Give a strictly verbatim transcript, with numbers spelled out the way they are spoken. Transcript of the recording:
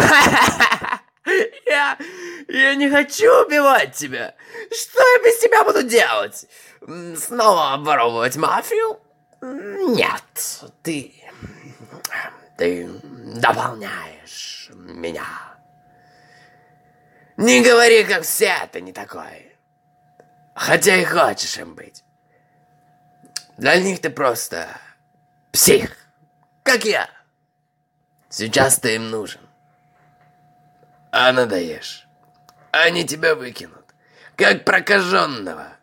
Я... Я не хочу убивать тебя. Что я без тебя буду делать? Снова обворовывать мафию? Нет, ты... Ты дополняешь меня. Не говори, как все, ты не такой. Хотя и хочешь им быть. Для них ты просто псих, как я. Сейчас ты им нужен. А надоешь. Они тебя выкинут, как прокаженного.